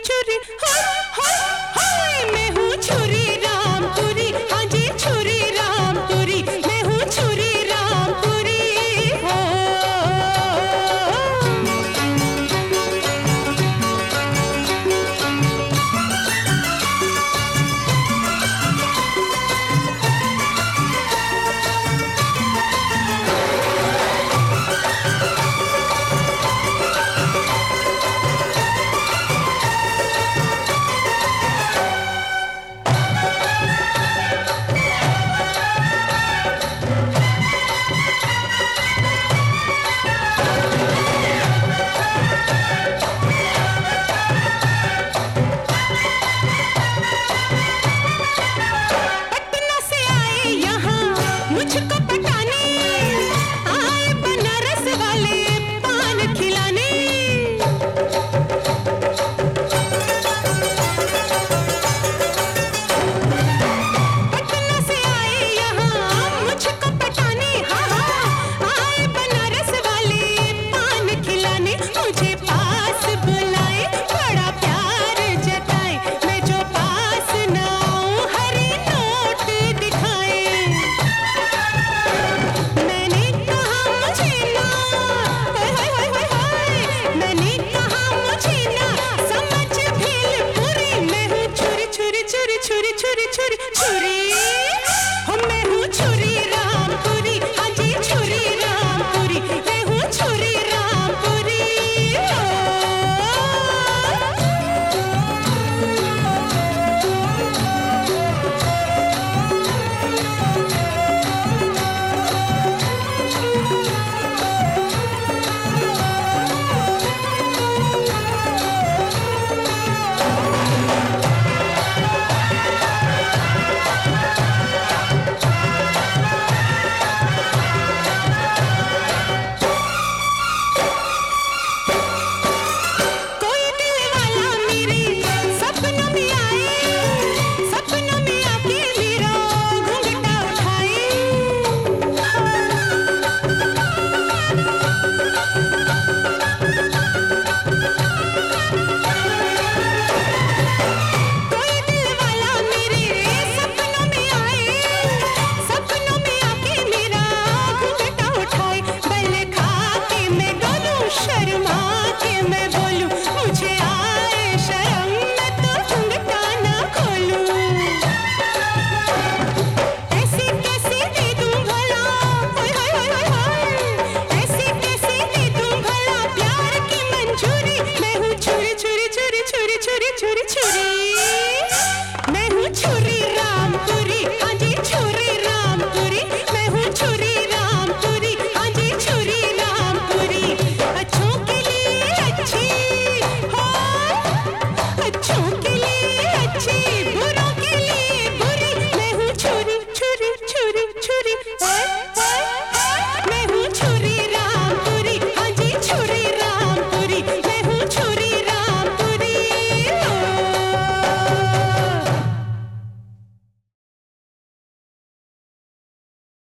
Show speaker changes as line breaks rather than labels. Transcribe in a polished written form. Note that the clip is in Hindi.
चुरी हाय हाय हाय, मैं हूँ छुरी रामपुरी, हाँ जी छुरी रामपुरी, मैं हूँ छुरी रामपुरी हो। मुझको पटाने आए बनारस वाले पान खिलाने। पटना से आए यहाँ मुझको पटाने, हाँ हाँ आए बनारस वाले पान खिलाने। मुझे पास बुलाए, बड़ा प्यार जताए, मैं जो पास ना आऊं हरी नोट दिखाए। मैंने कहा मुझे ना, हाय हाय हाय हाय, मैंने कहा मुझे ना समझ भेलपुरी, मैं हूँ छुरी छुरी छुरी छुरी छुरी छुरी छुरी